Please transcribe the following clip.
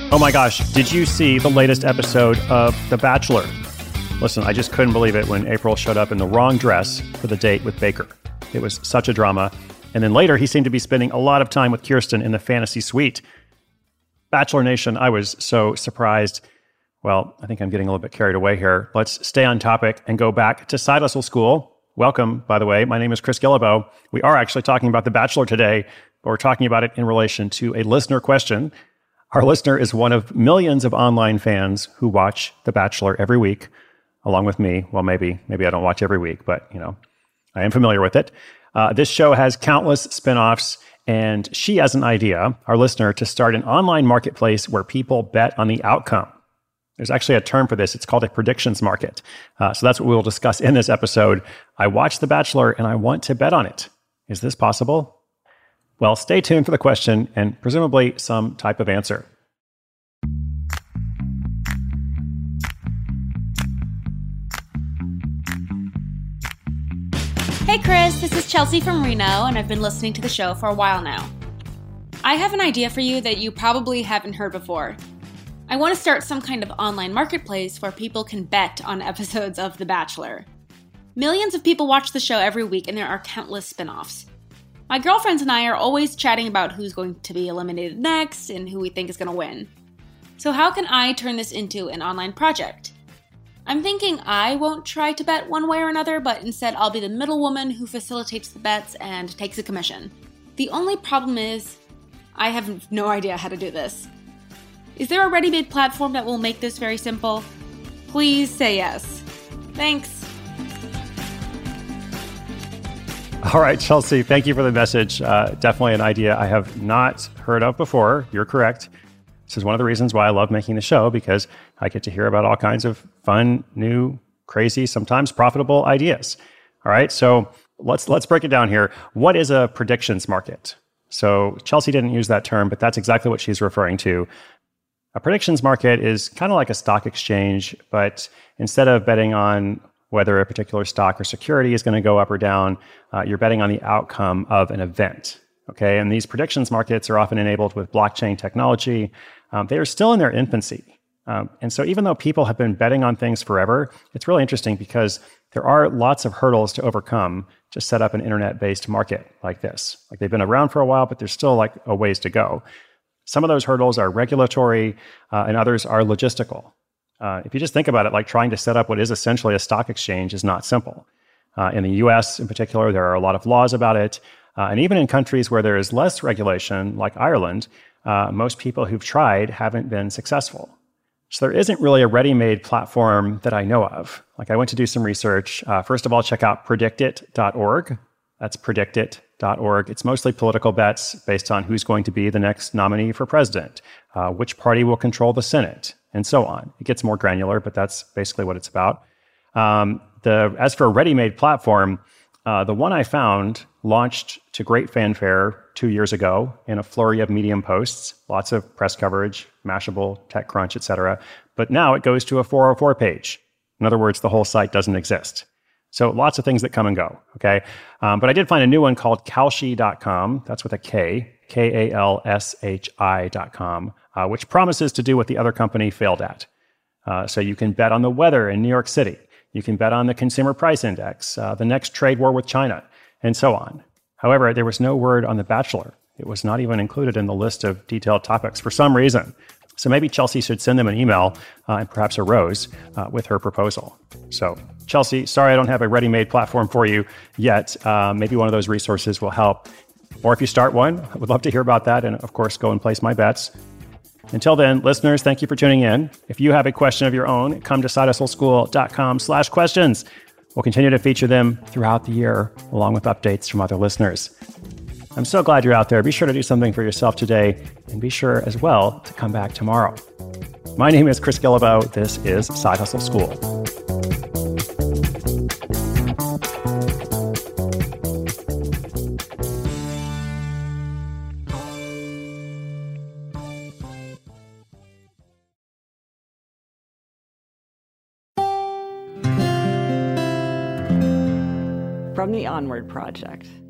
Oh my gosh, did you see the latest episode of The Bachelor? Listen, I just couldn't believe it when April showed up in the wrong dress for the date with Baker. It was such a drama. And then later, he seemed to be spending a lot of time with Kirsten in the fantasy suite. Bachelor Nation, I was so surprised. Well, I think I'm getting a little bit carried away here. Let's stay on topic and go back to Side Hustle School. Welcome, by the way. My name is Chris Guillebeau. We are actually talking about The Bachelor today, but we're talking about it in relation to a listener question. Our listener is one of millions of online fans who watch The Bachelor every week, along with me. Well, maybe I don't watch every week, but I am familiar with it. This show has countless spin-offs, and she has an idea, our listener, to start an online marketplace where people bet on the outcome. There's actually a term for this. It's called a predictions market. So that's what we'll discuss in this episode. I watched The Bachelor and I want to bet on it. Is this possible? Well, stay tuned for the question and presumably some type of answer. Hey Chris, this is Chelsea from Reno, and I've been listening to the show for a while now. I have an idea for you that you probably haven't heard before. I want to start some kind of online marketplace where people can bet on episodes of The Bachelor. Millions of people watch the show every week, and there are countless spin-offs. My girlfriends and I are always chatting about who's going to be eliminated next and who we think is going to win. So how can I turn this into an online project? I'm thinking I won't try to bet one way or another, but instead I'll be the middlewoman who facilitates the bets and takes a commission. The only problem is, I have no idea how to do this. Is there a ready-made platform that will make this very simple? Please say yes. Thanks. All right, Chelsea, thank you for the message. Definitely an idea I have not heard of before. You're correct. This is one of the reasons why I love making the show, because I get to hear about all kinds of fun, new, crazy, sometimes profitable ideas. All right, so let's break it down here. What is a predictions market? So Chelsea didn't use that term, but that's exactly what she's referring to. A predictions market is kind of like a stock exchange, but instead of betting on whether a particular stock or security is going to go up or down, you're betting on the outcome of an event. Okay, and these predictions markets are often enabled with blockchain technology. They are still in their infancy. And so even though people have been betting on things forever, it's really interesting because there are lots of hurdles to overcome to set up an internet-based market like this. Like, they've been around for a while, but there's still like a ways to go. Some of those hurdles are regulatory, and others are logistical. If you just think about it, like trying to set up what is essentially a stock exchange is not simple. In the US in particular, there are a lot of laws about it. And even in countries where there is less regulation, like Ireland, most people who've tried haven't been successful. So there isn't really a ready-made platform that I know of. Like, I went to do some research. First of all, check out predictit.org. That's predictit.org. It's mostly political bets based on who's going to be the next nominee for president, which party will control the Senate, and so on. It gets more granular, but that's basically what it's about. As for a ready-made platform, the one I found launched to great fanfare 2 years ago in a flurry of Medium posts, lots of press coverage, Mashable, TechCrunch, etc. But now it goes to a 404 page. In other words, the whole site doesn't exist. So lots of things that come and go, okay? But I did find a new one called Kalshi.com. That's with a K, Kalshi.com, which promises to do what the other company failed at. So you can bet on the weather in New York City. You can bet on the consumer price index, the next trade war with China, and so on. However, there was no word on The Bachelor. It was not even included in the list of detailed topics for some reason. So maybe Chelsea should send them an email and perhaps a rose with her proposal. So Chelsea, sorry I don't have a ready-made platform for you yet. Maybe one of those resources will help. Or if you start one, I would love to hear about that and, of course, go and place my bets. Until then, listeners, thank you for tuning in. If you have a question of your own, come to sidehustleschool.com/questions. We'll continue to feature them throughout the year, along with updates from other listeners. I'm so glad you're out there. Be sure to do something for yourself today, and be sure as well to come back tomorrow. My name is Chris Guillebeau. This is Side Hustle School. From the Onward Project.